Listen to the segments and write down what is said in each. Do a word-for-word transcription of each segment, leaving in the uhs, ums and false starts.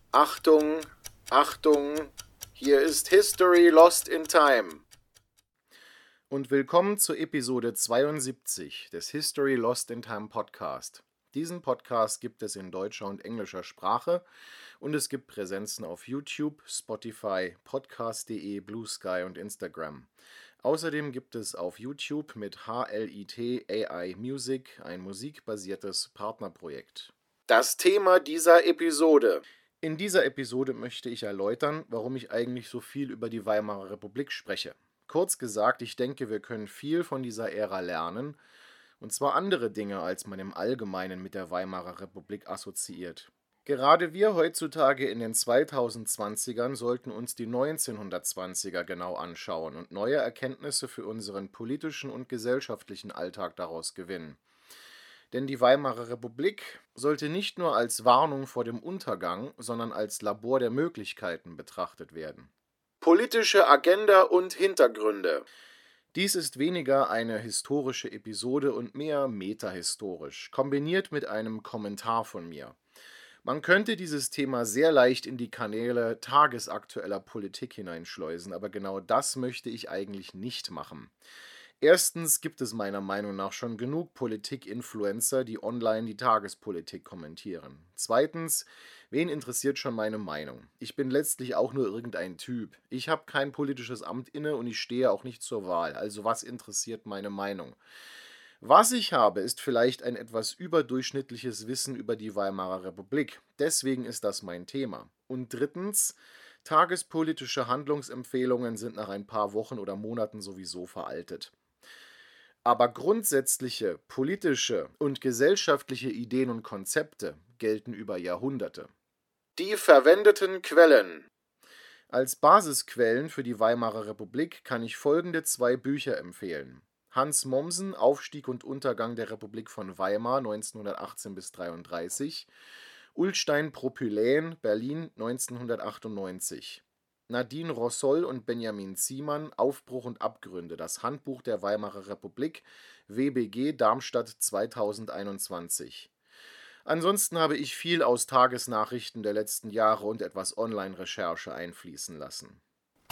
Achtung, Achtung, hier ist History Lost in Time. Und willkommen zur Episode zweiundsiebzig des History Lost in Time Podcast. Diesen Podcast gibt es in deutscher und englischer Sprache und es gibt Präsenzen auf YouTube, Spotify, podcast punkt de, Blue Sky und Instagram. Außerdem gibt es auf YouTube mit H L I T A I Music ein musikbasiertes Partnerprojekt. Das Thema dieser Episode. In dieser Episode möchte ich erläutern, warum ich eigentlich so viel über die Weimarer Republik spreche. Kurz gesagt, ich denke, wir können viel von dieser Ära lernen, und zwar andere Dinge, als man im Allgemeinen mit der Weimarer Republik assoziiert. Gerade wir heutzutage in den zweitausendzwanzigern sollten uns die neunzehnhundertzwanziger genau anschauen und neue Erkenntnisse für unseren politischen und gesellschaftlichen Alltag daraus gewinnen. Denn die Weimarer Republik sollte nicht nur als Warnung vor dem Untergang, sondern als Labor der Möglichkeiten betrachtet werden. Politische Agenda und Hintergründe. Dies ist weniger eine historische Episode und mehr metahistorisch, kombiniert mit einem Kommentar von mir. Man könnte dieses Thema sehr leicht in die Kanäle tagesaktueller Politik hineinschleusen, aber genau das möchte ich eigentlich nicht machen. Erstens gibt es meiner Meinung nach schon genug Politik-Influencer, die online die Tagespolitik kommentieren. Zweitens, wen interessiert schon meine Meinung? Ich bin letztlich auch nur irgendein Typ. Ich habe kein politisches Amt inne und ich stehe auch nicht zur Wahl. Also was interessiert meine Meinung? Was ich habe, ist vielleicht ein etwas überdurchschnittliches Wissen über die Weimarer Republik. Deswegen ist das mein Thema. Und drittens, tagespolitische Handlungsempfehlungen sind nach ein paar Wochen oder Monaten sowieso veraltet. Aber grundsätzliche politische und gesellschaftliche Ideen und Konzepte gelten über Jahrhunderte. Die verwendeten Quellen. Als Basisquellen für die Weimarer Republik kann ich folgende zwei Bücher empfehlen. Hans Mommsen, Aufstieg und Untergang der Republik von Weimar, neunzehnhundertachtzehn bis dreiunddreißig, Ullstein Propyläen, Berlin, neunzehnhundertachtundneunzig. Nadine Rossol und Benjamin Ziemann, Aufbruch und Abgründe, das Handbuch der Weimarer Republik, W B G, Darmstadt zweitausendeinundzwanzig. Ansonsten habe ich viel aus Tagesnachrichten der letzten Jahre und etwas Online-Recherche einfließen lassen.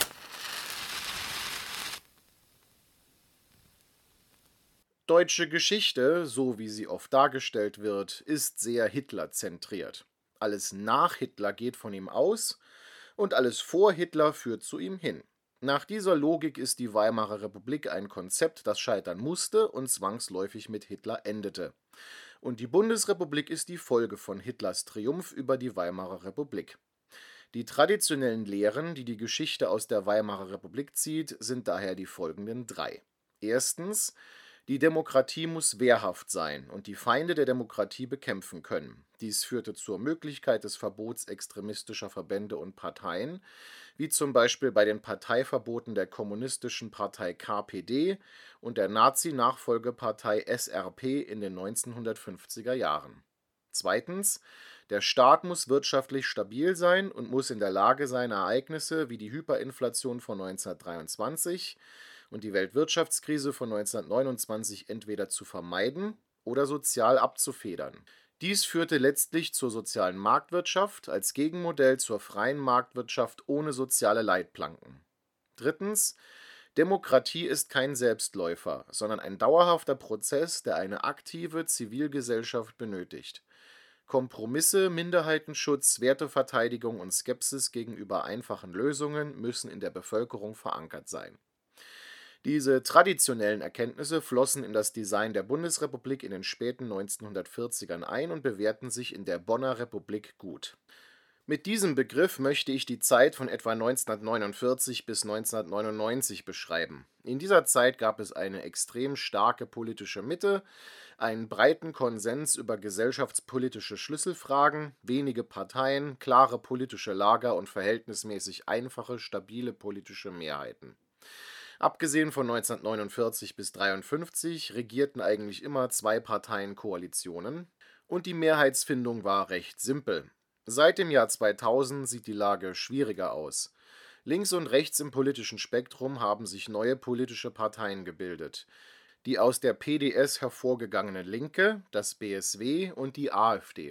Deutsche Geschichte, so wie sie oft dargestellt wird, ist sehr Hitler-zentriert. Alles nach Hitler geht von ihm aus und alles vor Hitler führt zu ihm hin. Nach dieser Logik ist die Weimarer Republik ein Konzept, das scheitern musste und zwangsläufig mit Hitler endete. Und die Bundesrepublik ist die Folge von Hitlers Triumph über die Weimarer Republik. Die traditionellen Lehren, die die Geschichte aus der Weimarer Republik zieht, sind daher die folgenden drei. Erstens: Die Demokratie muss wehrhaft sein und die Feinde der Demokratie bekämpfen können. Dies führte zur Möglichkeit des Verbots extremistischer Verbände und Parteien, wie zum Beispiel bei den Parteiverboten der kommunistischen Partei K P D und der Nazi-Nachfolgepartei S R P in den neunzehnhundertfünfziger Jahren. Zweitens: Der Staat muss wirtschaftlich stabil sein und muss in der Lage sein, Ereignisse wie die Hyperinflation von neunzehnhundertdreiundzwanzig und die Weltwirtschaftskrise von neunzehnhundertneunundzwanzig entweder zu vermeiden oder sozial abzufedern. Dies führte letztlich zur sozialen Marktwirtschaft als Gegenmodell zur freien Marktwirtschaft ohne soziale Leitplanken. Drittens: Demokratie ist kein Selbstläufer, sondern ein dauerhafter Prozess, der eine aktive Zivilgesellschaft benötigt. Kompromisse, Minderheitenschutz, Werteverteidigung und Skepsis gegenüber einfachen Lösungen müssen in der Bevölkerung verankert sein. Diese traditionellen Erkenntnisse flossen in das Design der Bundesrepublik in den späten neunzehnhundertvierzigern ein und bewährten sich in der Bonner Republik gut. Mit diesem Begriff möchte ich die Zeit von etwa neunzehnhundertneunundvierzig bis neunzehnhundertneunundneunzig beschreiben. In dieser Zeit gab es eine extrem starke politische Mitte, einen breiten Konsens über gesellschaftspolitische Schlüsselfragen, wenige Parteien, klare politische Lager und verhältnismäßig einfache, stabile politische Mehrheiten. Abgesehen von neunzehnhundertneunundvierzig bis dreiundfünfzig regierten eigentlich immer Zwei-Parteien-Koalitionen und die Mehrheitsfindung war recht simpel. Seit dem Jahr zweitausend sieht die Lage schwieriger aus. Links und rechts im politischen Spektrum haben sich neue politische Parteien gebildet. Die aus der P D S hervorgegangene Linke, das B S W und die AfD.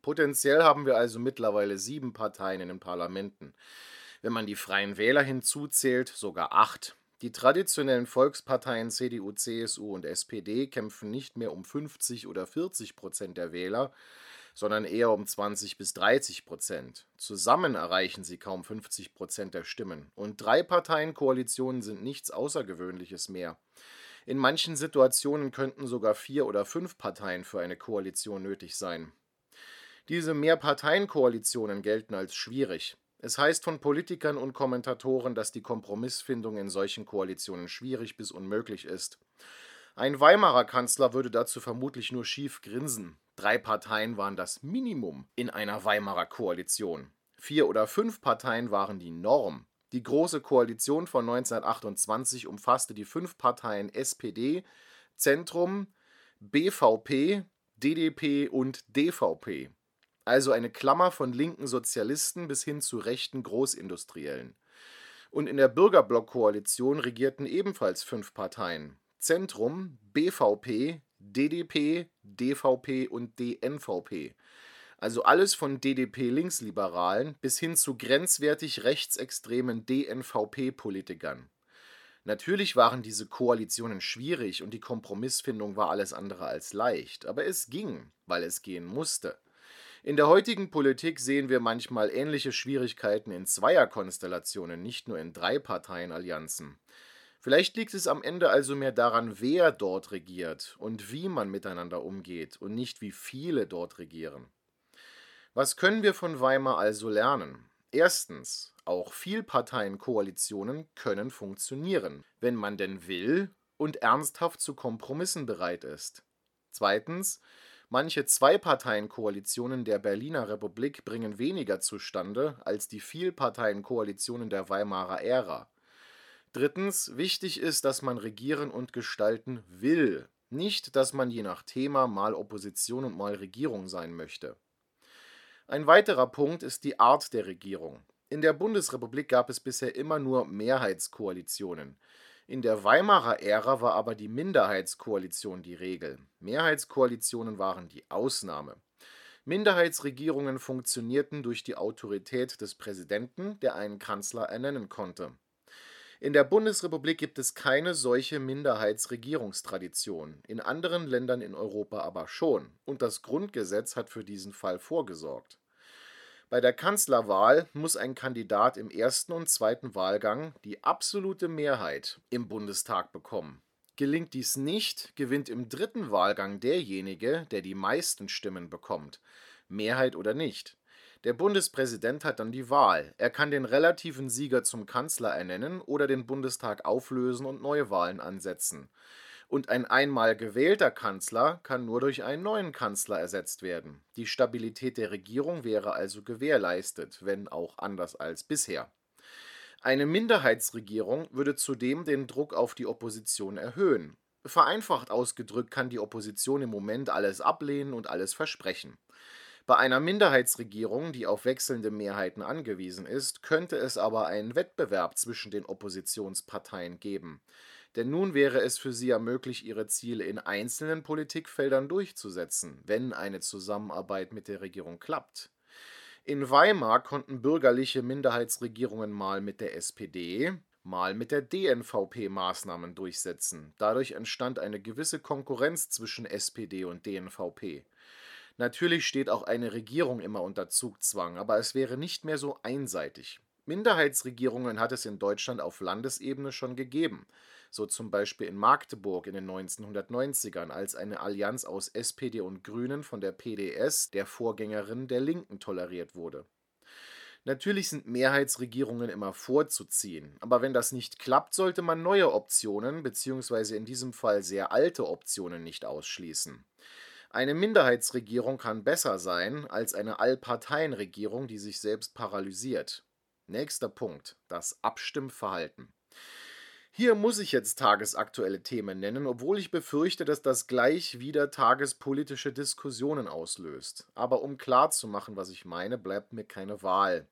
Potenziell haben wir also mittlerweile sieben Parteien in den Parlamenten. Wenn man die Freien Wähler hinzuzählt, sogar acht. Die traditionellen Volksparteien C D U, C S U und S P D kämpfen nicht mehr um fünfzig oder vierzig Prozent der Wähler, sondern eher um zwanzig bis dreißig Prozent. Zusammen erreichen sie kaum fünfzig Prozent der Stimmen. Und Drei-Parteien-Koalitionen sind nichts Außergewöhnliches mehr. In manchen Situationen könnten sogar vier oder fünf Parteien für eine Koalition nötig sein. Diese Mehrparteienkoalitionen gelten als schwierig. Es heißt von Politikern und Kommentatoren, dass die Kompromissfindung in solchen Koalitionen schwierig bis unmöglich ist. Ein Weimarer Kanzler würde dazu vermutlich nur schief grinsen. Drei Parteien waren das Minimum in einer Weimarer Koalition. Vier oder fünf Parteien waren die Norm. Die Große Koalition von neunzehnhundertachtundzwanzig umfasste die fünf Parteien S P D, Zentrum, B V P, D D P und D V P. Also eine Klammer von linken Sozialisten bis hin zu rechten Großindustriellen. Und in der Bürgerblock-Koalition regierten ebenfalls fünf Parteien: Zentrum, B V P, D D P, D V P und D N V P. Also alles von D D P-Linksliberalen bis hin zu grenzwertig rechtsextremen D N V P-Politikern. Natürlich waren diese Koalitionen schwierig und die Kompromissfindung war alles andere als leicht, aber es ging, weil es gehen musste. In der heutigen Politik sehen wir manchmal ähnliche Schwierigkeiten in Zweierkonstellationen, nicht nur in Drei-Parteien-Allianzen. Vielleicht liegt es am Ende also mehr daran, wer dort regiert und wie man miteinander umgeht und nicht wie viele dort regieren. Was können wir von Weimar also lernen? Erstens, auch Vielparteien-Koalitionen können funktionieren, wenn man denn will und ernsthaft zu Kompromissen bereit ist. Zweitens, manche Zwei-Parteien-Koalitionen der Berliner Republik bringen weniger zustande als die Vielparteien-Koalitionen der Weimarer Ära. Drittens, wichtig ist, dass man regieren und gestalten will, nicht, dass man je nach Thema mal Opposition und mal Regierung sein möchte. Ein weiterer Punkt ist die Art der Regierung. In der Bundesrepublik gab es bisher immer nur Mehrheitskoalitionen. In der Weimarer Ära war aber die Minderheitskoalition die Regel. Mehrheitskoalitionen waren die Ausnahme. Minderheitsregierungen funktionierten durch die Autorität des Präsidenten, der einen Kanzler ernennen konnte. In der Bundesrepublik gibt es keine solche Minderheitsregierungstradition, in anderen Ländern in Europa aber schon, und das Grundgesetz hat für diesen Fall vorgesorgt. Bei der Kanzlerwahl muss ein Kandidat im ersten und zweiten Wahlgang die absolute Mehrheit im Bundestag bekommen. Gelingt dies nicht, gewinnt im dritten Wahlgang derjenige, der die meisten Stimmen bekommt, Mehrheit oder nicht. Der Bundespräsident hat dann die Wahl. Er kann den relativen Sieger zum Kanzler ernennen oder den Bundestag auflösen und neue Wahlen ansetzen. Und ein einmal gewählter Kanzler kann nur durch einen neuen Kanzler ersetzt werden. Die Stabilität der Regierung wäre also gewährleistet, wenn auch anders als bisher. Eine Minderheitsregierung würde zudem den Druck auf die Opposition erhöhen. Vereinfacht ausgedrückt kann die Opposition im Moment alles ablehnen und alles versprechen. Bei einer Minderheitsregierung, die auf wechselnde Mehrheiten angewiesen ist, könnte es aber einen Wettbewerb zwischen den Oppositionsparteien geben. Denn nun wäre es für sie ja möglich, ihre Ziele in einzelnen Politikfeldern durchzusetzen, wenn eine Zusammenarbeit mit der Regierung klappt. In Weimar konnten bürgerliche Minderheitsregierungen mal mit der S P D, mal mit der D N V P Maßnahmen durchsetzen. Dadurch entstand eine gewisse Konkurrenz zwischen S P D und D N V P. Natürlich steht auch eine Regierung immer unter Zugzwang, aber es wäre nicht mehr so einseitig. Minderheitsregierungen hat es in Deutschland auf Landesebene schon gegeben, so zum Beispiel in Magdeburg in den neunzehnhundertneunzigern, als eine Allianz aus S P D und Grünen von der P D S, der Vorgängerin der Linken, toleriert wurde. Natürlich sind Mehrheitsregierungen immer vorzuziehen, aber wenn das nicht klappt, sollte man neue Optionen bzw. in diesem Fall sehr alte Optionen nicht ausschließen. Eine Minderheitsregierung kann besser sein als eine Allparteienregierung, die sich selbst paralysiert. Nächster Punkt: das Abstimmverhalten. Hier muss ich jetzt tagesaktuelle Themen nennen, obwohl ich befürchte, dass das gleich wieder tagespolitische Diskussionen auslöst. Aber um klarzumachen, was ich meine, bleibt mir keine Wahl.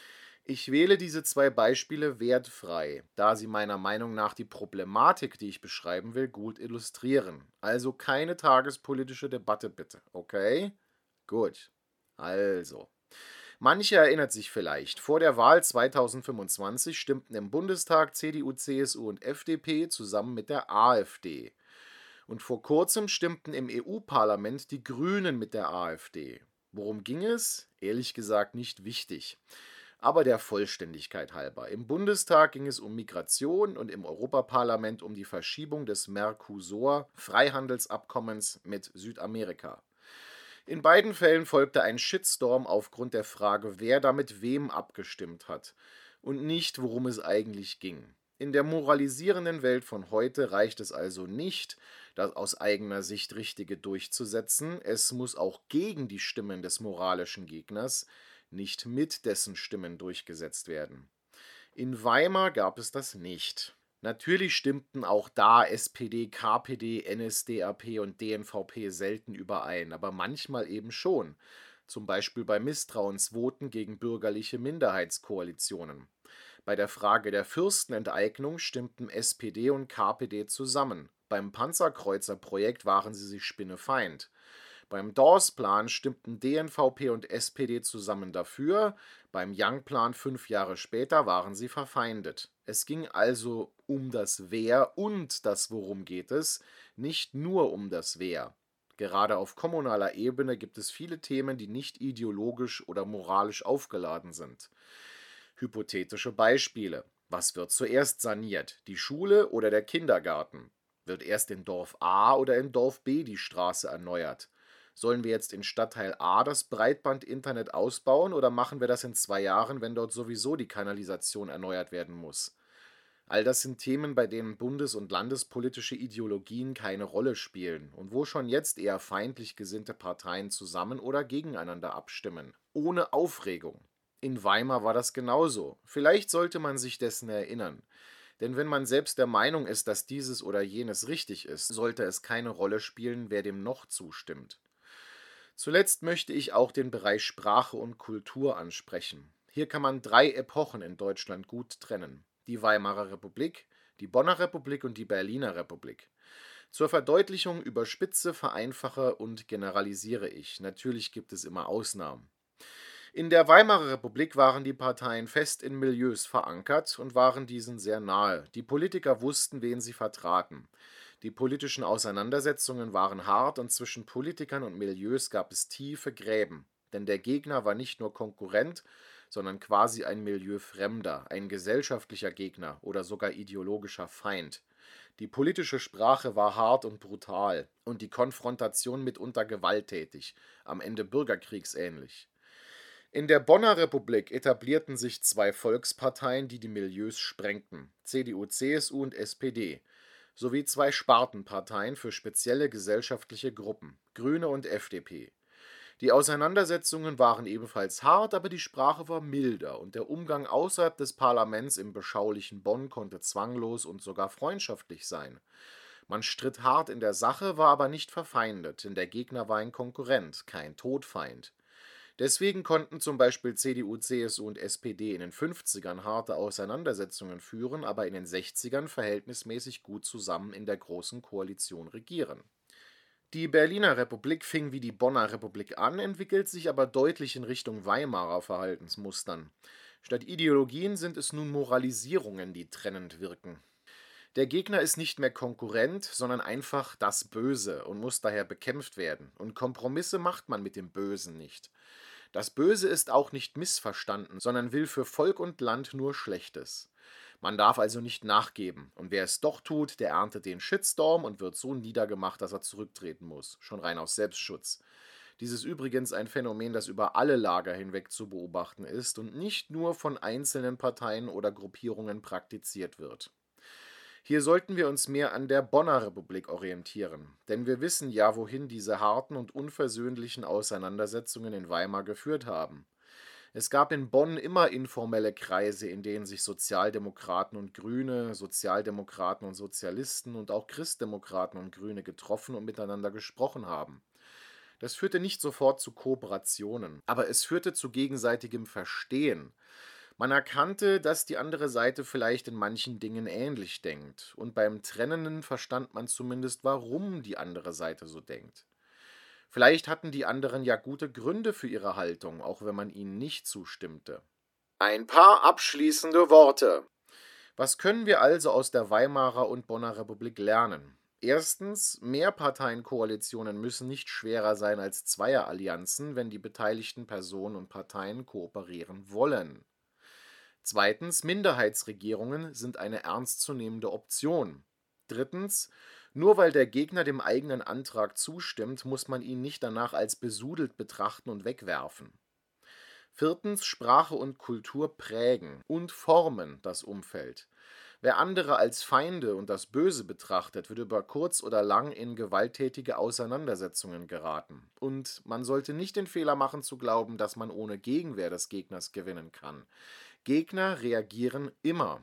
Ich wähle diese zwei Beispiele wertfrei, da sie meiner Meinung nach die Problematik, die ich beschreiben will, gut illustrieren. Also keine tagespolitische Debatte bitte, okay? Gut. Also, manche erinnert sich vielleicht, vor der Wahl zweitausendfünfundzwanzig stimmten im Bundestag C D U, C S U und F D P zusammen mit der AfD. Und vor kurzem stimmten im E U-Parlament die Grünen mit der AfD. Worum ging es? Ehrlich gesagt nicht wichtig. Aber der Vollständigkeit halber. Im Bundestag ging es um Migration und im Europaparlament um die Verschiebung des Mercosur-Freihandelsabkommens mit Südamerika. In beiden Fällen folgte ein Shitstorm aufgrund der Frage, wer da mit wem abgestimmt hat und nicht, worum es eigentlich ging. In der moralisierenden Welt von heute reicht es also nicht, das aus eigener Sicht Richtige durchzusetzen, es muss auch gegen die Stimmen des moralischen Gegners, nicht mit dessen Stimmen durchgesetzt werden. In Weimar gab es das nicht. Natürlich stimmten auch da S P D, K P D, N S D A P und D N V P selten überein, aber manchmal eben schon. Zum Beispiel bei Misstrauensvoten gegen bürgerliche Minderheitskoalitionen. Bei der Frage der Fürstenenteignung stimmten S P D und K P D zusammen. Beim Panzerkreuzer-Projekt waren sie sich spinnefeind. Beim Dawes-Plan stimmten D N V P und S P D zusammen dafür, beim Young-Plan fünf Jahre später waren sie verfeindet. Es ging also um das Wer und das Worum geht es, nicht nur um das Wer. Gerade auf kommunaler Ebene gibt es viele Themen, die nicht ideologisch oder moralisch aufgeladen sind. Hypothetische Beispiele. Was wird zuerst saniert, die Schule oder der Kindergarten? Wird erst in Dorf A oder in Dorf B die Straße erneuert? Sollen wir jetzt in Stadtteil A das Breitbandinternet ausbauen oder machen wir das in zwei Jahren, wenn dort sowieso die Kanalisation erneuert werden muss? All das sind Themen, bei denen bundes- und landespolitische Ideologien keine Rolle spielen und wo schon jetzt eher feindlich gesinnte Parteien zusammen oder gegeneinander abstimmen. Ohne Aufregung. In Weimar war das genauso. Vielleicht sollte man sich dessen erinnern. Denn wenn man selbst der Meinung ist, dass dieses oder jenes richtig ist, sollte es keine Rolle spielen, wer dem noch zustimmt. Zuletzt möchte ich auch den Bereich Sprache und Kultur ansprechen. Hier kann man drei Epochen in Deutschland gut trennen: die Weimarer Republik, die Bonner Republik und die Berliner Republik. Zur Verdeutlichung überspitze, vereinfache und generalisiere ich. Natürlich gibt es immer Ausnahmen. In der Weimarer Republik waren die Parteien fest in Milieus verankert und waren diesen sehr nahe. Die Politiker wussten, wen sie vertraten. Die politischen Auseinandersetzungen waren hart und zwischen Politikern und Milieus gab es tiefe Gräben. Denn der Gegner war nicht nur Konkurrent, sondern quasi ein Milieufremder, ein gesellschaftlicher Gegner oder sogar ideologischer Feind. Die politische Sprache war hart und brutal und die Konfrontation mitunter gewalttätig, am Ende bürgerkriegsähnlich. In der Bonner Republik etablierten sich zwei Volksparteien, die die Milieus sprengten: C D U, C S U und S P D, sowie zwei Spartenparteien für spezielle gesellschaftliche Gruppen, Grüne und F D P. Die Auseinandersetzungen waren ebenfalls hart, aber die Sprache war milder und der Umgang außerhalb des Parlaments im beschaulichen Bonn konnte zwanglos und sogar freundschaftlich sein. Man stritt hart in der Sache, war aber nicht verfeindet, denn der Gegner war ein Konkurrent, kein Todfeind. Deswegen konnten zum Beispiel C D U, C S U und S P D in den fünfzigern harte Auseinandersetzungen führen, aber in den sechzigern verhältnismäßig gut zusammen in der Großen Koalition regieren. Die Berliner Republik fing wie die Bonner Republik an, entwickelt sich aber deutlich in Richtung Weimarer Verhaltensmustern. Statt Ideologien sind es nun Moralisierungen, die trennend wirken. Der Gegner ist nicht mehr Konkurrent, sondern einfach das Böse und muss daher bekämpft werden. Und Kompromisse macht man mit dem Bösen nicht. Das Böse ist auch nicht missverstanden, sondern will für Volk und Land nur Schlechtes. Man darf also nicht nachgeben, und wer es doch tut, der erntet den Shitstorm und wird so niedergemacht, dass er zurücktreten muss, schon rein aus Selbstschutz. Dies ist übrigens ein Phänomen, das über alle Lager hinweg zu beobachten ist und nicht nur von einzelnen Parteien oder Gruppierungen praktiziert wird. Hier sollten wir uns mehr an der Bonner Republik orientieren, denn wir wissen ja, wohin diese harten und unversöhnlichen Auseinandersetzungen in Weimar geführt haben. Es gab in Bonn immer informelle Kreise, in denen sich Sozialdemokraten und Grüne, Sozialdemokraten und Sozialisten und auch Christdemokraten und Grüne getroffen und miteinander gesprochen haben. Das führte nicht sofort zu Kooperationen, aber es führte zu gegenseitigem Verstehen. Man erkannte, dass die andere Seite vielleicht in manchen Dingen ähnlich denkt, und beim Trennenden verstand man zumindest, warum die andere Seite so denkt. Vielleicht hatten die anderen ja gute Gründe für ihre Haltung, auch wenn man ihnen nicht zustimmte. Ein paar abschließende Worte. Was können wir also aus der Weimarer und Bonner Republik lernen? Erstens, Mehrparteienkoalitionen müssen nicht schwerer sein als Zweierallianzen, wenn die beteiligten Personen und Parteien kooperieren wollen. Zweitens, Minderheitsregierungen sind eine ernstzunehmende Option. Drittens, nur weil der Gegner dem eigenen Antrag zustimmt, muss man ihn nicht danach als besudelt betrachten und wegwerfen. Viertens, Sprache und Kultur prägen und formen das Umfeld. Wer andere als Feinde und das Böse betrachtet, wird über kurz oder lang in gewalttätige Auseinandersetzungen geraten. Und man sollte nicht den Fehler machen zu glauben, dass man ohne Gegenwehr des Gegners gewinnen kann. Gegner reagieren immer.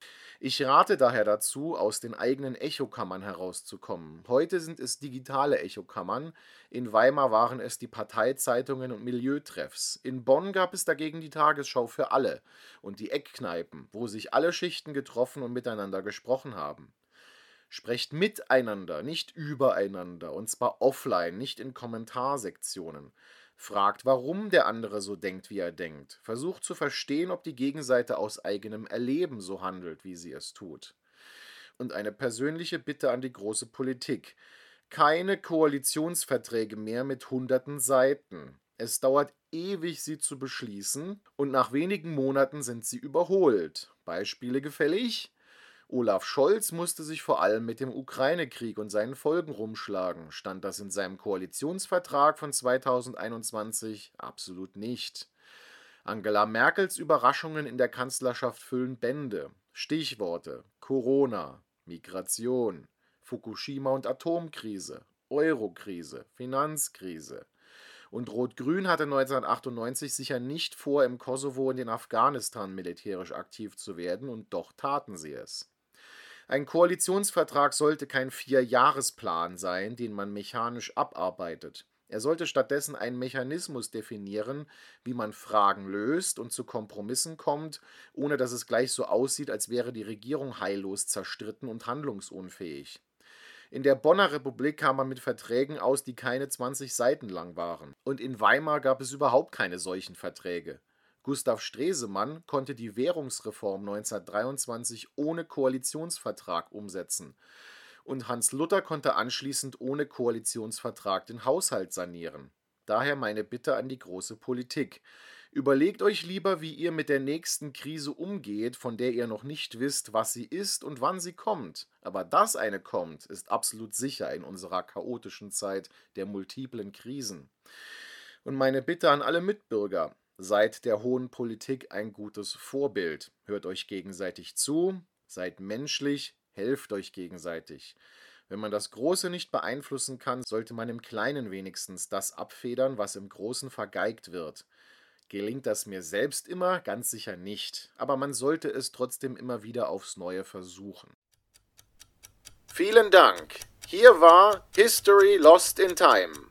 Ich rate daher dazu, aus den eigenen Echokammern herauszukommen. Heute sind es digitale Echokammern, in Weimar waren es die Parteizeitungen und Milieutreffs. In Bonn gab es dagegen die Tagesschau für alle und die Eckkneipen, wo sich alle Schichten getroffen und miteinander gesprochen haben. Sprecht miteinander, nicht übereinander, und zwar offline, nicht in Kommentarsektionen. Fragt, warum der andere so denkt, wie er denkt. Versucht zu verstehen, ob die Gegenseite aus eigenem Erleben so handelt, wie sie es tut. Und eine persönliche Bitte an die große Politik. Keine Koalitionsverträge mehr mit hunderten Seiten. Es dauert ewig, sie zu beschließen, und nach wenigen Monaten sind sie überholt. Beispiele gefällig? Olaf Scholz musste sich vor allem mit dem Ukraine-Krieg und seinen Folgen rumschlagen. Stand das in seinem Koalitionsvertrag von zweitausendeinundzwanzig? Absolut nicht. Angela Merkels Überraschungen in der Kanzlerschaft füllen Bände. Stichworte: Corona, Migration, Fukushima und Atomkrise, Eurokrise, Finanzkrise. Und Rot-Grün hatte neunzehnhundertachtundneunzig sicher nicht vor, im Kosovo und in Afghanistan militärisch aktiv zu werden, und doch taten sie es. Ein Koalitionsvertrag sollte kein Vierjahresplan sein, den man mechanisch abarbeitet. Er sollte stattdessen einen Mechanismus definieren, wie man Fragen löst und zu Kompromissen kommt, ohne dass es gleich so aussieht, als wäre die Regierung heillos zerstritten und handlungsunfähig. In der Bonner Republik kam man mit Verträgen aus, die keine zwanzig Seiten lang waren. Und in Weimar gab es überhaupt keine solchen Verträge. Gustav Stresemann konnte die Währungsreform neunzehnhundertdreiundzwanzig ohne Koalitionsvertrag umsetzen. Und Hans Luther konnte anschließend ohne Koalitionsvertrag den Haushalt sanieren. Daher meine Bitte an die große Politik. Überlegt euch lieber, wie ihr mit der nächsten Krise umgeht, von der ihr noch nicht wisst, was sie ist und wann sie kommt. Aber dass eine kommt, ist absolut sicher in unserer chaotischen Zeit der multiplen Krisen. Und meine Bitte an alle Mitbürger: Seid der hohen Politik ein gutes Vorbild. Hört euch gegenseitig zu, seid menschlich, helft euch gegenseitig. Wenn man das Große nicht beeinflussen kann, sollte man im Kleinen wenigstens das abfedern, was im Großen vergeigt wird. Gelingt das mir selbst immer? Ganz sicher nicht. Aber man sollte es trotzdem immer wieder aufs Neue versuchen. Vielen Dank. Hier war History Lost in Time.